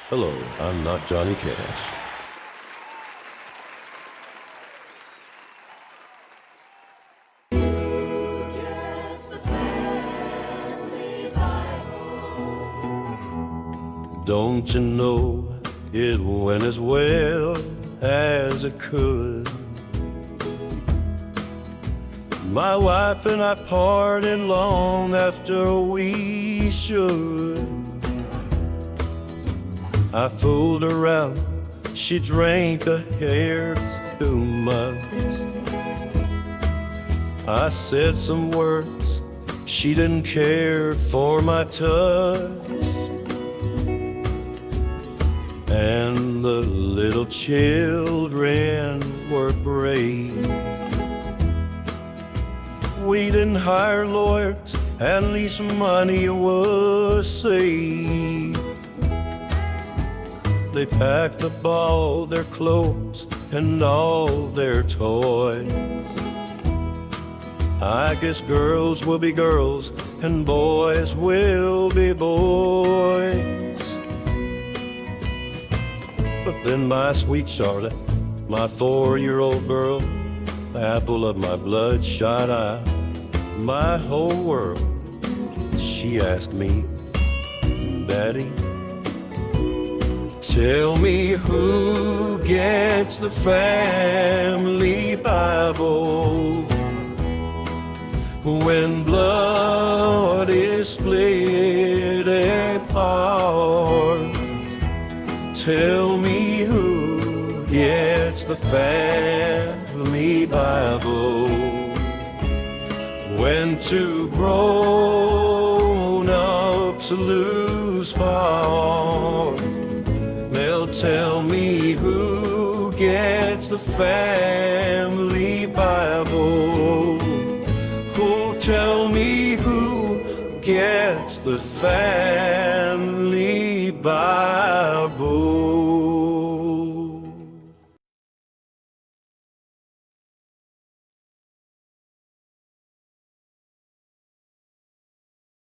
Hello, I'm not Johnny Cash. Don't you know it went as well as it could? My wife and I parted long after we should. I fooled her out, she drank a hair too much. I said some words, she didn't care for my touch. And the little children were brave. We didn't hire lawyers, at least money was saved. They packed up all their clothes and all their toys. I guess girls will be girls and boys will be boys. But then my sweet Charlotte, my 4-year-old girl, the apple of my bloodshot eye, my whole world, she asked me, Daddy, tell me who gets the family Bible when blood is split apart? Tell me who gets the family Bible when two grown-ups lose heart. They'll tell me who gets the family Bible. Oh, tell me who gets the family Bible.